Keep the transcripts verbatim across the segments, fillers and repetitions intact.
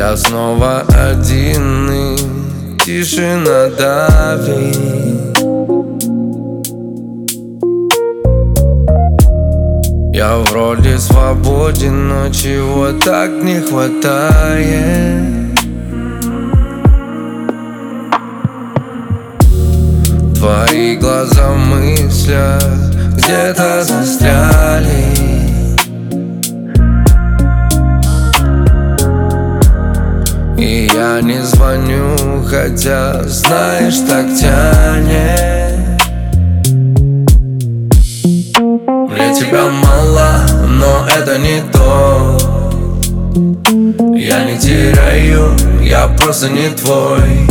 Я снова один, и тишина давит. Я вроде свободен, но чего так не хватает. Твои глаза в мыслях где-то застряли. И я не звоню, хотя, знаешь, так тянет. Мне тебя мало, но это не то. Я не теряю, я просто не твой.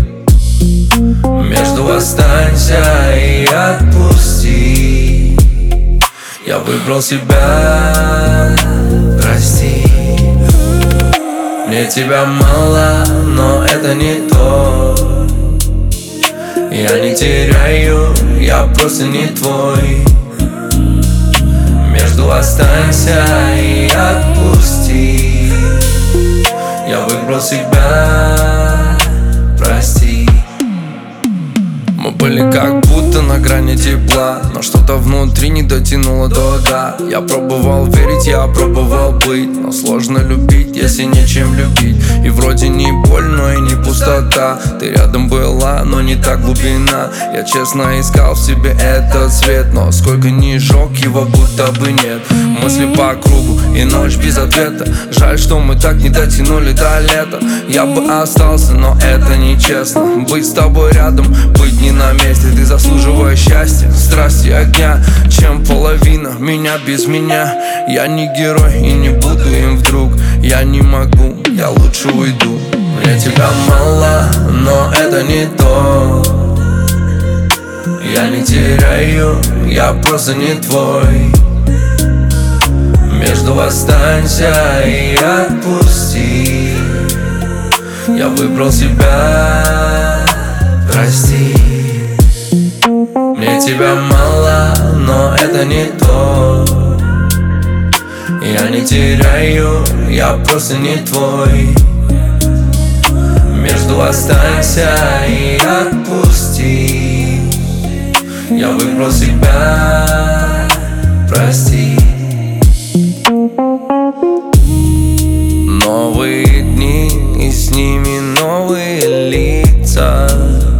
Между останься и отпусти. Я выбрал себя, прости. Мне тебя мало, но это не то. Я не теряю, я просто не твой. Между останься и отпусти. Я выбрал себя, прости. Мы были как будто на грани тепла, но что-то внутри не дотянуло до «да». Я пробовал верить, я пробовал быть, но сложно любить, если нечем любить. И вроде не боль, но и не пустота. Ты рядом была, но не та глубина. Я честно искал в себе этот цвет, но сколько ни жёг, его будто бы нет. Мысли по кругу и ночь без ответа. Жаль, что мы так не дотянули до лета. Я бы остался, но это нечестно. Быть с тобой рядом, быть не на месте. Ты заслуживаешь счастья, страсти, огня, чем половина меня без меня. Я не герой и не буду им вдруг. Я не могу, я лучше уйду. Мне тебя мало, но это не то. Я не теряю, я просто не твой. Между останься и отпусти. Я выбрал себя, прости. Мне тебя мало, но это не то. Я не теряю, я просто не твой. Между останься и отпусти. Я выбрал себя, прости. Новые дни и с ними новые лица.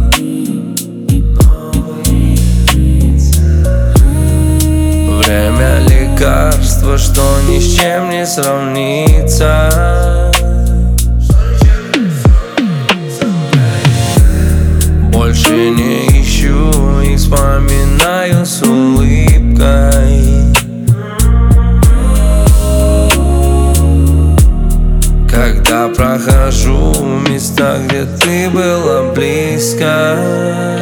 Время лекарство, что ни с чем не сравнится. Больше не ищу и вспоминаю с улыбкой. Когда прохожу места, где ты была близко.